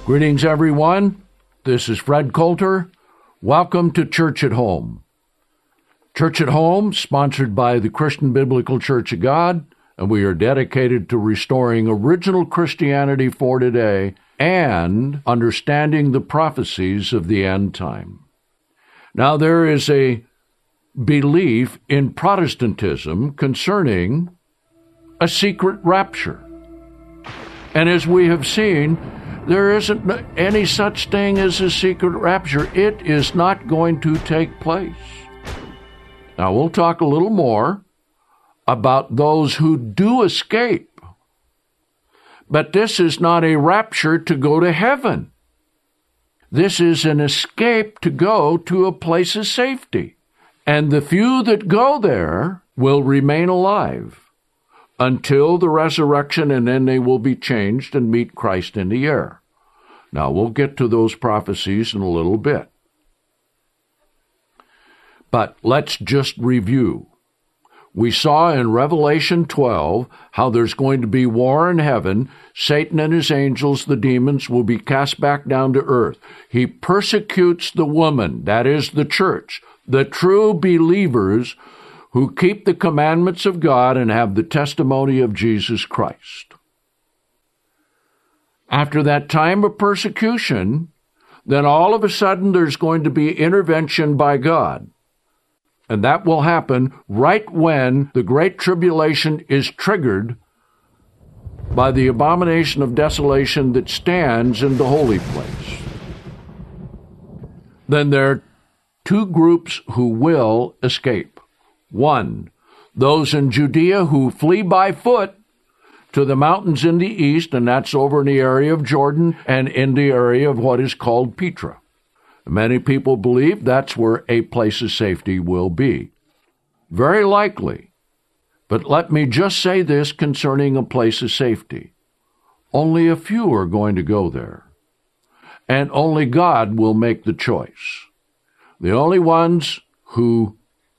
Greetings, everyone. This is Fred Coulter. Welcome to Church at Home. Church at Home, sponsored by the Christian Biblical Church of God, and we are dedicated to restoring original Christianity for today and understanding the prophecies of the end time. Now, there is a belief in Protestantism concerning a secret rapture. And as we have seen, there isn't any such thing as a secret rapture. It is not going to take place. Now, we'll talk a little more about those who do escape. But this is not a rapture to go to heaven. This is an escape to go to a place of safety. And the few that go there will remain alive until the resurrection, and then they will be changed and meet Christ in the air. Now, we'll get to those prophecies in a little bit. But let's just review. We saw in Revelation 12 how there's going to be war in heaven. Satan and his angels, the demons, will be cast back down to earth. He persecutes the woman, that is the church, the true believers who keep the commandments of God and have the testimony of Jesus Christ. After that time of persecution, then all of a sudden there's going to be intervention by God. And that will happen right when the Great Tribulation is triggered by the abomination of desolation that stands in the holy place. Then there are two groups who will escape. One, those in Judea who flee by foot to the mountains in the east, and that's over in the area of Jordan and in the area of what is called Petra. Many people believe that's where a place of safety will be. Very likely. But let me just say this concerning a place of safety. Only a few are going to go there. And only God will make the choice. The only ones who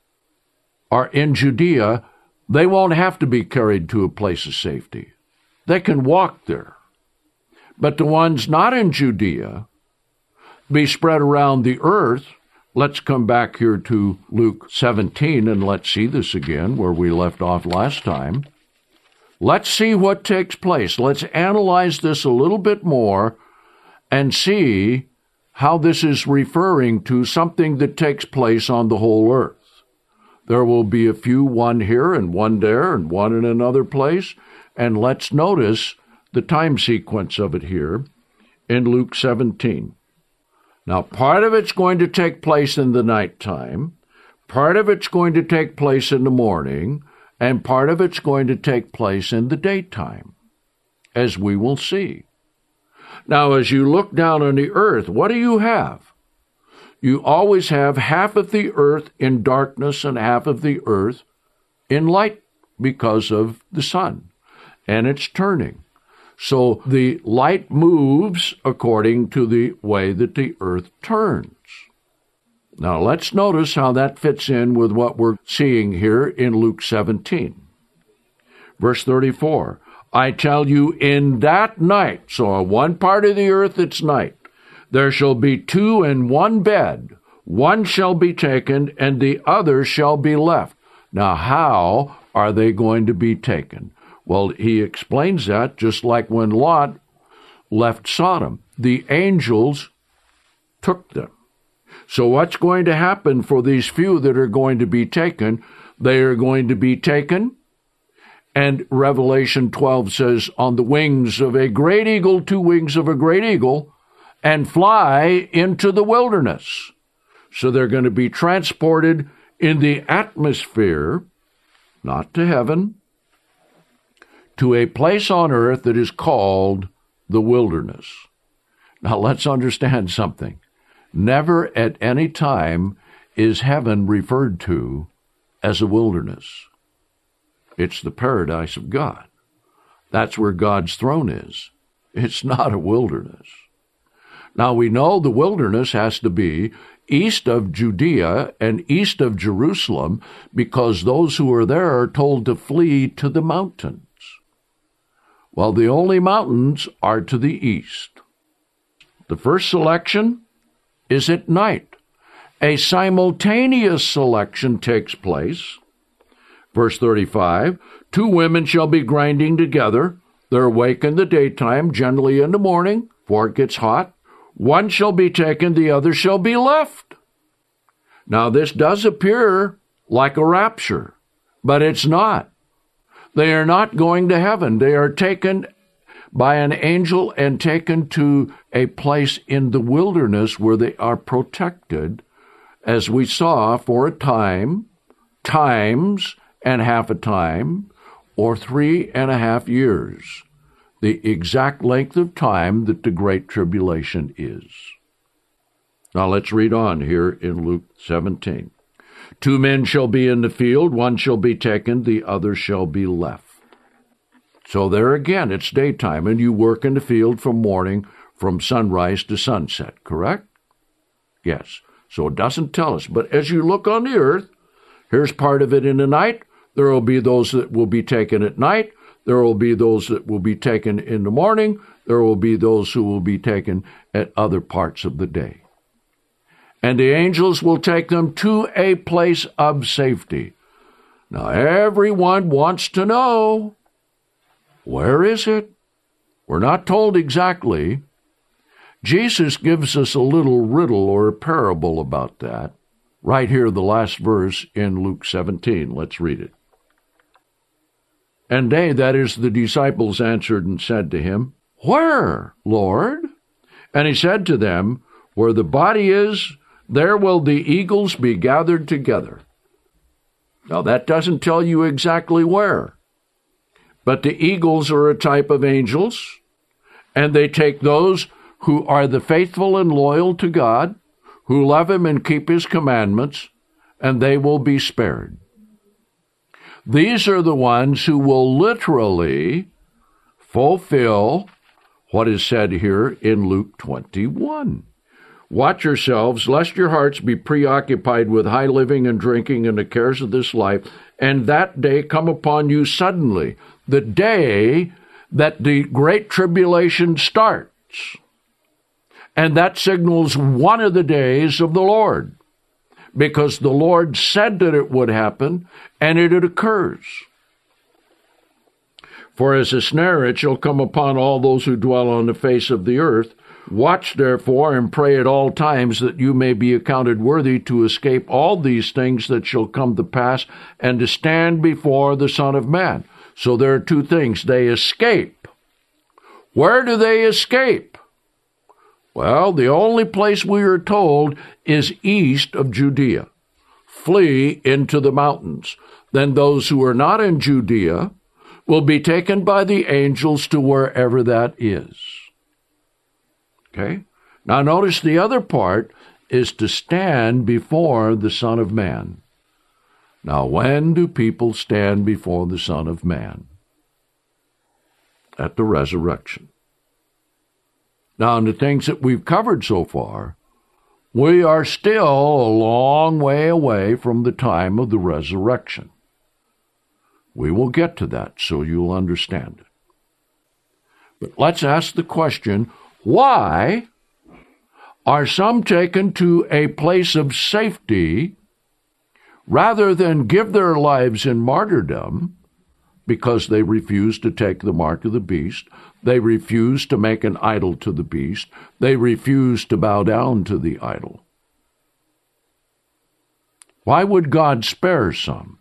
are in Judea, they won't have to be carried to a place of safety. They can walk there. But the ones not in Judea be spread around the earth. Let's come back here to Luke 17 and let's see this again where we left off last time. Let's see what takes place. Let's analyze this a little bit more and see how this is referring to something that takes place on the whole earth. There will be a few, one here and one there and one in another place. And let's notice the time sequence of it here in Luke 17. Now, part of it's going to take place in the nighttime, part of it's going to take place in the morning, and part of it's going to take place in the daytime, as we will see. Now, as you look down on the earth, what do you have? You always have half of the earth in darkness and half of the earth in light because of the sun, and it's turning. So the light moves according to the way that the earth turns. Now let's notice how that fits in with what we're seeing here in Luke 17. Verse 34, I tell you, in that night, so on one part of the earth it's night, there shall be two in one bed. One shall be taken, and the other shall be left. Now how are they going to be taken? Well, he explains that just like when Lot left Sodom. The angels took them. So what's going to happen for these few that are going to be taken? They are going to be taken, and Revelation 12 says, on the wings of a great eagle, two wings of a great eagle, and fly into the wilderness. So they're going to be transported in the atmosphere, not to heaven, to a place on earth that is called the wilderness. Now let's understand something. Never at any time is heaven referred to as a wilderness. It's the paradise of God. That's where God's throne is. It's not a wilderness. Now we know the wilderness has to be east of Judea and east of Jerusalem, because those who are there are told to flee to the mountains. Well, the only mountains are to the east. The first selection is at night. A simultaneous selection takes place. Verse 35, 2 women shall be grinding together. They're awake in the daytime, generally in the morning, before it gets hot. One shall be taken, the other shall be left. Now, this does appear like a rapture, but it's not. They are not going to heaven. They are taken by an angel and taken to a place in the wilderness where they are protected, as we saw, for a time, times and half a time, or 3.5 years, the exact length of time that the Great Tribulation is. Now let's read on here in Luke 17. 2 men shall be in the field, one shall be taken, the other shall be left. So there again, it's daytime, and you work in the field from morning, from sunrise to sunset, correct? Yes. So it doesn't tell us. But as you look on the earth, here's part of it in the night. There will be those that will be taken at night. There will be those that will be taken in the morning. There will be those who will be taken at other parts of the day. And the angels will take them to a place of safety. Now, everyone wants to know, where is it? We're not told exactly. Jesus gives us a little riddle or a parable about that. Right here, the last verse in Luke 17. Let's read it. And they, that is the disciples, answered and said to him, Where, Lord? And he said to them, Where the body is, there will the eagles be gathered together. Now, that doesn't tell you exactly where. But the eagles are a type of angels, and they take those who are the faithful and loyal to God, who love Him and keep His commandments, and they will be spared. These are the ones who will literally fulfill what is said here in Luke 21. Watch yourselves, lest your hearts be preoccupied with high living and drinking and the cares of this life, and that day come upon you suddenly, the day that the Great Tribulation starts. And that signals one of the days of the Lord, because the Lord said that it would happen, and it occurs. For as a snare it shall come upon all those who dwell on the face of the earth. Watch therefore and pray at all times that you may be accounted worthy to escape all these things that shall come to pass, and to stand before the Son of Man. So there are 2 things. They escape. Where do they escape? Well, the only place we are told is east of Judea. Flee into the mountains. Then those who are not in Judea will be taken by the angels to wherever that is. Okay? Now notice the other part is to stand before the Son of Man. Now, when do people stand before the Son of Man? At the resurrection. Now, in the things that we've covered so far, we are still a long way away from the time of the resurrection. We will get to that so you'll understand it. But let's ask the question, why are some taken to a place of safety rather than give their lives in martyrdom because they refuse to take the mark of the beast, they refuse to make an idol to the beast, they refuse to bow down to the idol? Why would God spare some?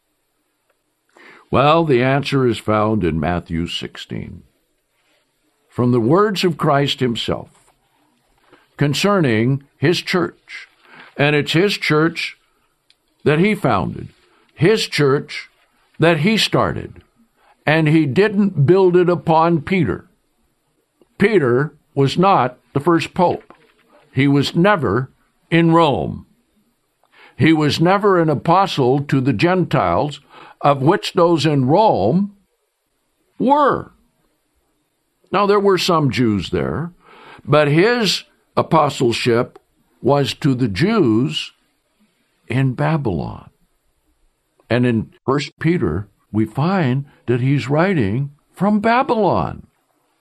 Well, the answer is found in Matthew 16. From the words of Christ Himself concerning His church, and it's His church that He founded, His church that He started, and He didn't build it upon Peter. Peter was not the first pope. He was never in Rome. He was never an apostle to the Gentiles, of which those in Rome were. Now, there were some Jews there, but his apostleship was to the Jews in Babylon. And in 1 Peter, we find that he's writing from Babylon.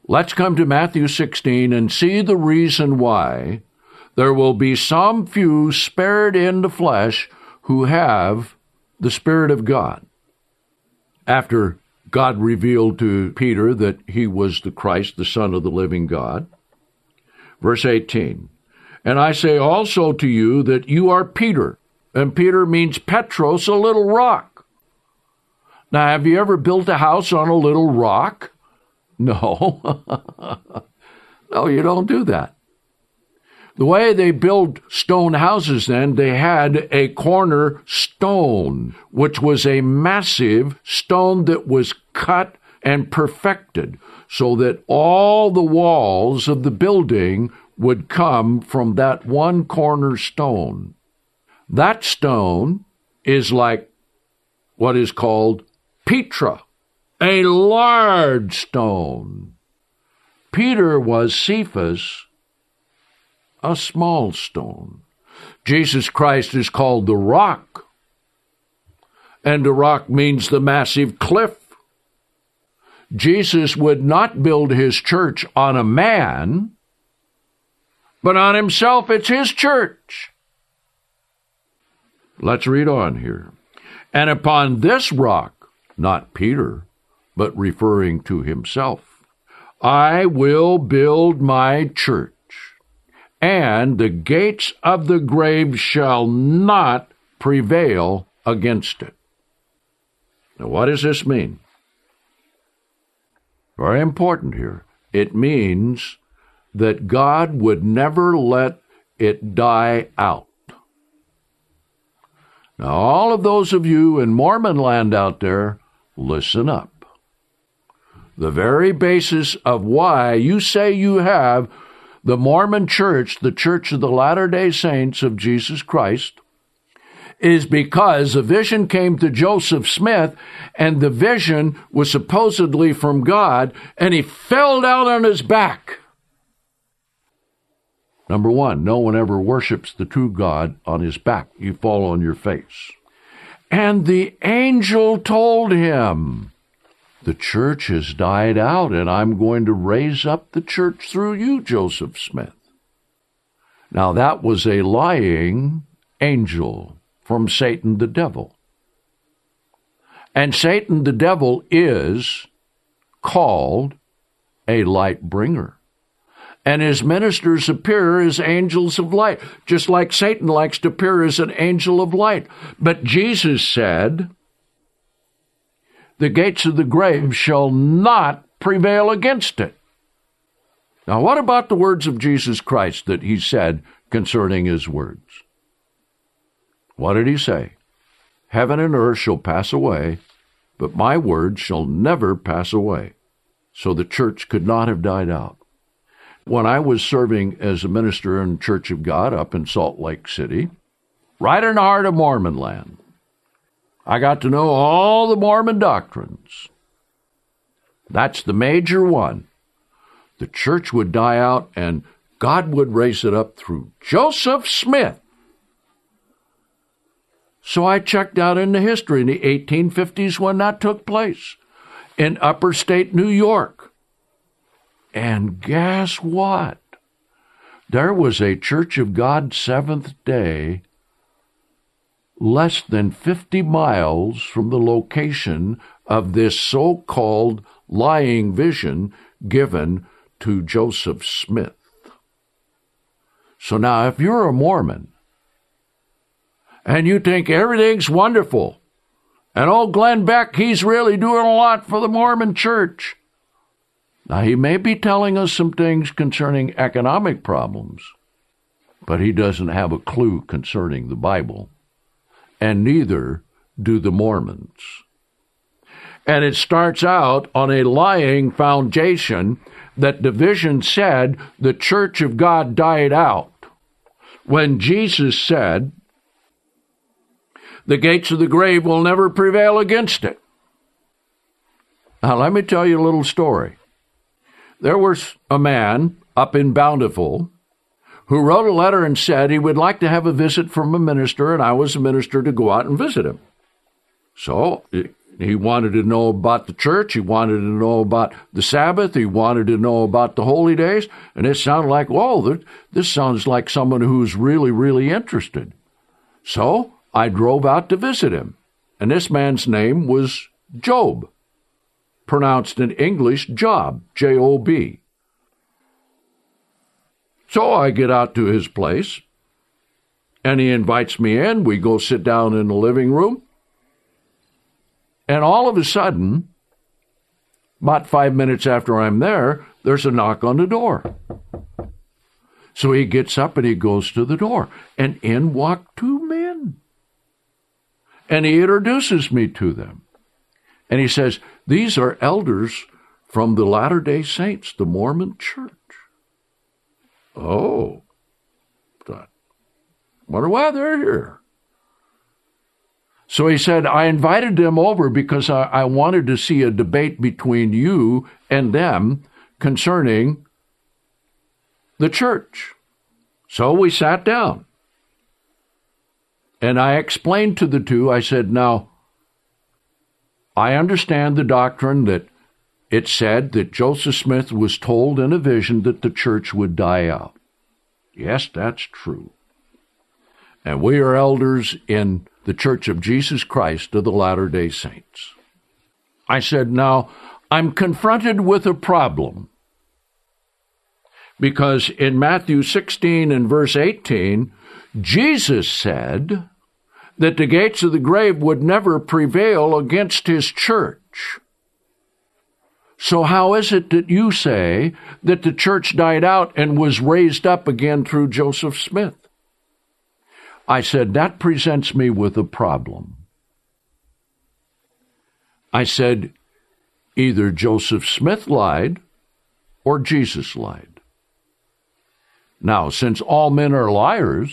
Let's come to Matthew 16 and see the reason why there will be some few spared in the flesh who have the Spirit of God. After God revealed to Peter that he was the Christ, the Son of the living God. Verse 18, and I say also to you that you are Peter, and Peter means Petros, a little rock. Now, have you ever built a house on a little rock? No. No, you don't do that. The way they build stone houses then, they had a corner stone, which was a massive stone that was cut and perfected so that all the walls of the building would come from that one corner stone. That stone is like what is called Petra, a large stone. Peter was Cephas, a small stone. Jesus Christ is called the rock, and the rock means the massive cliff. Jesus would not build his church on a man, but on himself. It's his church. Let's read on here. And upon this rock, not Peter, but referring to himself, I will build my church, and the gates of the grave shall not prevail against it. Now, what does this mean? Very important here. It means that God would never let it die out. Now, all of those of you in Mormon land out there, listen up. The very basis of why you say you have the Mormon Church, the Church of the Latter-day Saints of Jesus Christ, is because a vision came to Joseph Smith, and the vision was supposedly from God, and he fell down on his back. Number one, no one ever worships the true God on his back. You fall on your face. And the angel told him, the church has died out, and I'm going to raise up the church through you, Joseph Smith. Now, that was a lying angel from Satan the devil. And Satan the devil is called a light bringer. And his ministers appear as angels of light, just like Satan likes to appear as an angel of light. But Jesus said, the gates of the grave shall not prevail against it. Now, what about the words of Jesus Christ that he said concerning his words? What did he say? Heaven and earth shall pass away, but my words shall never pass away. So the church could not have died out. When I was serving as a minister in the Church of God up in Salt Lake City, right in the heart of Mormon land, I got to know all the Mormon doctrines. That's the major one. The church would die out, and God would raise it up through Joseph Smith. So I checked out into history in the 1850s when that took place in upper state New York. And guess what? There was a Church of God Seventh-day less than 50 miles from the location of this so-called lying vision given to Joseph Smith. So now, if you're a Mormon and you think everything's wonderful, and oh, Glenn Beck, he's really doing a lot for the Mormon church. Now, he may be telling us some things concerning economic problems, but he doesn't have a clue concerning the Bible, and neither do the Mormons. And it starts out on a lying foundation that the vision said the church of God died out, when Jesus said, the gates of the grave will never prevail against it. Now, let me tell you a little story. There was a man up in Bountiful who wrote a letter and said he would like to have a visit from a minister, and I was a minister to go out and visit him. So He wanted to know about the church. He wanted to know about the Sabbath. He wanted to know about the holy days. And it sounded like, whoa, this sounds like someone who's really, really interested. So I drove out to visit him. And this man's name was Job, pronounced in English Job, J-O-B. So I get out to his place, and he invites me in. We go sit down in the living room. And all of a sudden, about 5 minutes after I'm there, there's a knock on the door. So he gets up and he goes to the door, and in walk two men. And he introduces me to them. And he says, these are elders from the Latter-day Saints, the Mormon Church. Oh, thought, wonder why they're here. So he said, I invited them over because I wanted to see a debate between you and them concerning the church. So we sat down. And I explained to the two, I said, now, I understand the doctrine that it said that Joseph Smith was told in a vision that the church would die out. Yes, that's true. And we are elders in the Church of Jesus Christ of the Latter-day Saints. I said, now, I'm confronted with a problem. Because in Matthew 16 and verse 18, Jesus said that the gates of the grave would never prevail against his church. So how is it that you say that the church died out and was raised up again through Joseph Smith? I said, that presents me with a problem. I said, either Joseph Smith lied or Jesus lied. Now, since all men are liars,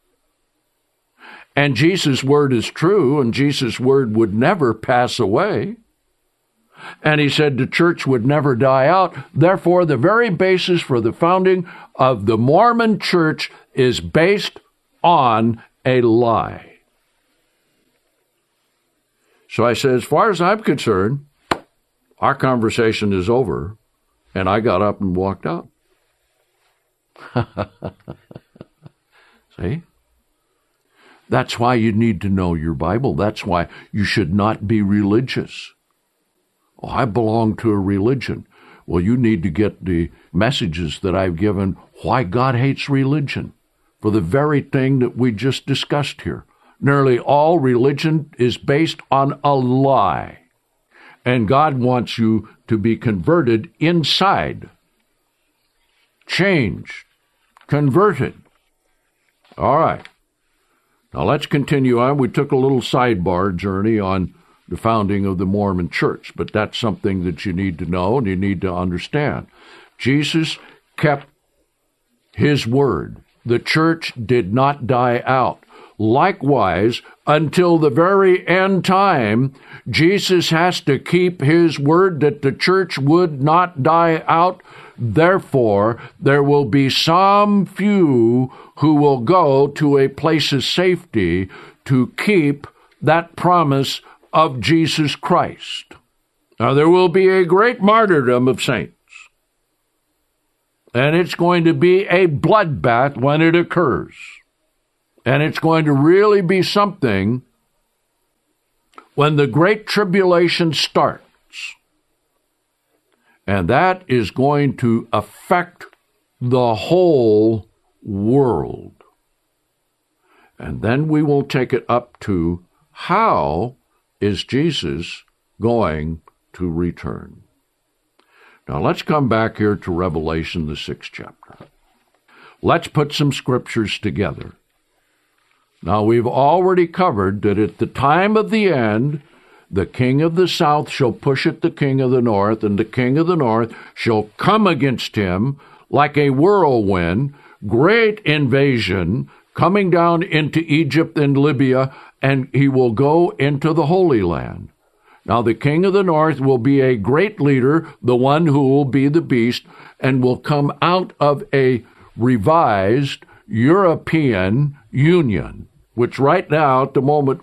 and Jesus' word is true, and Jesus' word would never pass away, and he said the church would never die out, therefore the very basis for the founding of the Mormon Church is based on a lie. So I said, as far as I'm concerned, our conversation is over, and I got up and walked out. See? That's why you need to know your Bible. That's why you should not be religious. Oh, I belong to a religion. Well, you need to get the messages that I've given, why God hates religion, for the very thing that we just discussed here. Nearly all religion is based on a lie. And God wants you to be converted inside. Changed. Converted. All right. Now let's continue on. We took a little sidebar journey on the founding of the Mormon Church, but that's something that you need to know and you need to understand. Jesus kept his word. The church did not die out. Likewise, until the very end time, Jesus has to keep his word that the church would not die out. Therefore, there will be some few who will go to a place of safety to keep that promise of Jesus Christ. Now, there will be a great martyrdom of saints. And it's going to be a bloodbath when it occurs. And it's going to really be something when the Great Tribulation starts. And that is going to affect the whole world. And then we will take it up to how is Jesus going to return? Now let's come back here to Revelation, the 6th chapter. Let's put some scriptures together. Now we've already covered that at the time of the end, the king of the south shall push at the king of the north, and the king of the north shall come against him like a whirlwind, great invasion, coming down into Egypt and Libya, and he will go into the Holy Land. Now the king of the north will be a great leader, the one who will be the beast, and will come out of a revised European Union, which right now, at the moment, we're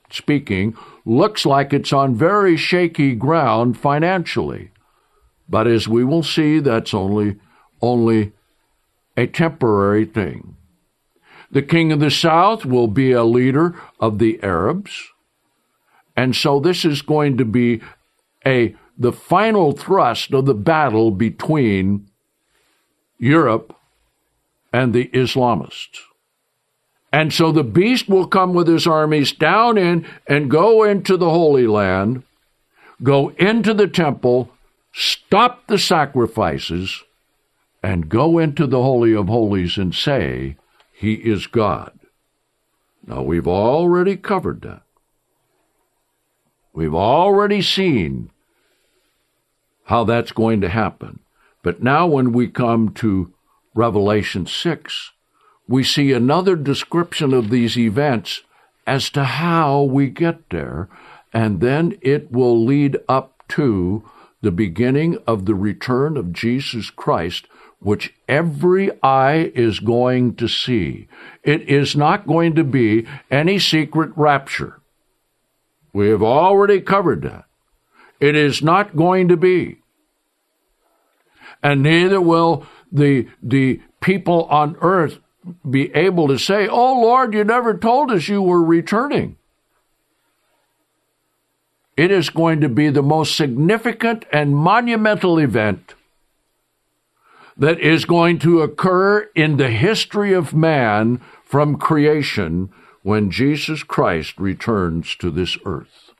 speaking, looks like it's on very shaky ground financially. But as we will see, that's only a temporary thing. The king of the south will be a leader of the Arabs. And so this is going to be the final thrust of the battle between Europe and the Islamists. And so the beast will come with his armies down in and go into the Holy Land, go into the temple, stop the sacrifices, and go into the Holy of Holies and say, He is God. Now, we've already covered that. We've already seen how that's going to happen. But now when we come to Revelation 6, we see another description of these events as to how we get there, and then it will lead up to the beginning of the return of Jesus Christ, which every eye is going to see. It is not going to be any secret rapture. We have already covered that. It is not going to be. And neither will the people on earth be able to say, "Oh, Lord, you never told us you were returning." It is going to be the most significant and monumental event that is going to occur in the history of man from creation when Jesus Christ returns to this earth.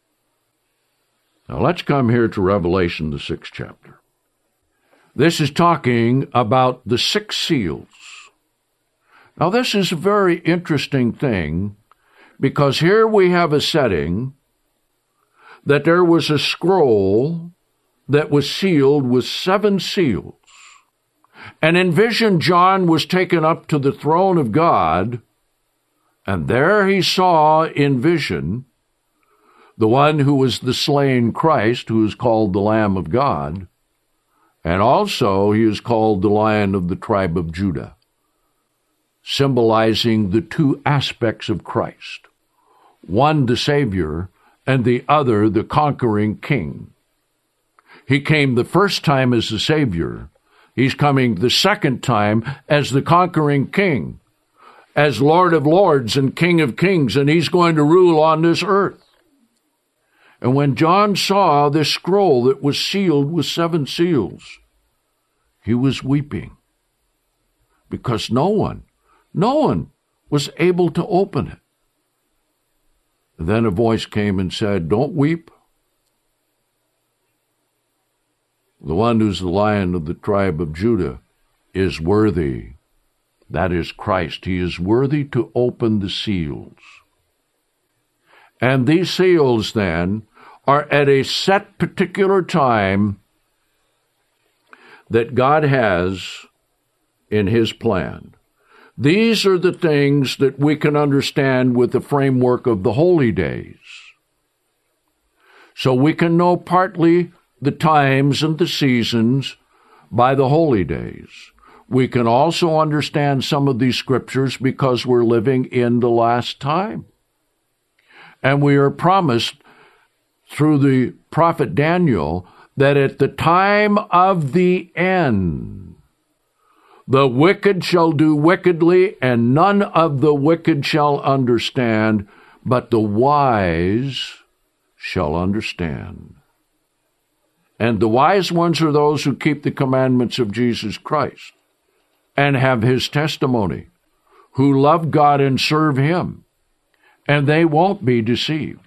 Now let's come here to Revelation, the 6th chapter. This is talking about the 6 seals. Now this is a very interesting thing, because here we have a setting that there was a scroll that was sealed with 7 seals. And in vision, John was taken up to the throne of God, and there he saw in vision the one who was the slain Christ, who is called the Lamb of God, and also he is called the Lion of the tribe of Judah, symbolizing the 2 aspects of Christ, one the Savior and the other the conquering King. He came the first time as the Savior. He's coming the second time as the conquering King, as Lord of Lords and King of Kings, and he's going to rule on this earth. And when John saw this scroll that was sealed with 7 seals, he was weeping, because no one was able to open it. And then a voice came and said, "Don't weep. The one who's the Lion of the tribe of Judah is worthy." That is Christ. He is worthy to open the seals. And these seals, then, are at a set particular time that God has in His plan. These are the things that we can understand with the framework of the holy days. So we can know partly the times and the seasons by the holy days. We can also understand some of these scriptures because we're living in the last time. And we are promised through the prophet Daniel that at the time of the end, the wicked shall do wickedly, and none of the wicked shall understand, but the wise shall understand. And the wise ones are those who keep the commandments of Jesus Christ and have His testimony, who love God and serve Him, and they won't be deceived.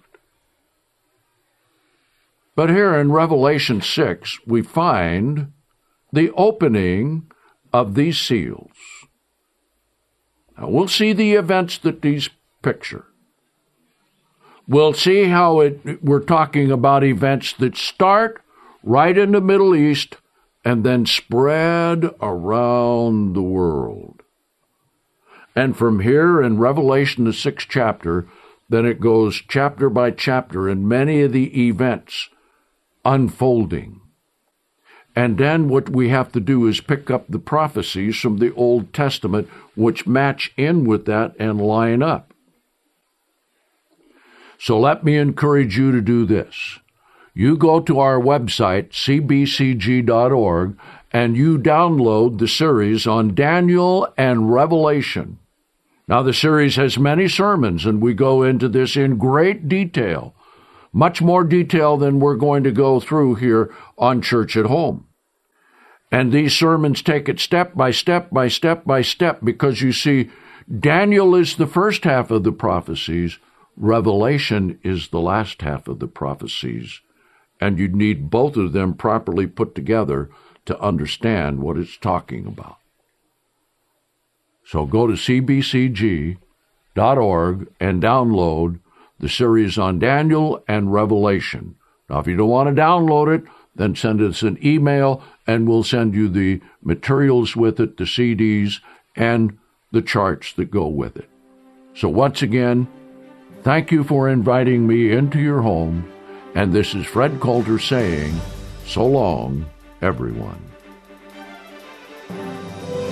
But here in Revelation 6, we find the opening of these seals. Now, we'll see the events that these picture. We'll see how we're talking about events that start right in the Middle East and then spread around the world. And from here in Revelation, the 6th chapter, then it goes chapter by chapter in many of the events unfolding. And then what we have to do is pick up the prophecies from the Old Testament which match in with that and line up. So let me encourage you to do this. You go to our website, cbcg.org, and you download the series on Daniel and Revelation. Now, the series has many sermons, and we go into this in great detail, much more detail than we're going to go through here on Church at Home. And these sermons take it step by step by step by step, because you see, Daniel is the first half of the prophecies, Revelation is the last half of the prophecies, and you need both of them properly put together to understand what it's talking about. So go to cbcg.org and download the series on Daniel and Revelation. Now, if you don't want to download it, then send us an email, and we'll send you the materials with it, the CDs, and the charts that go with it. So once again, thank you for inviting me into your home, and this is Fred Coulter saying, so long, everyone.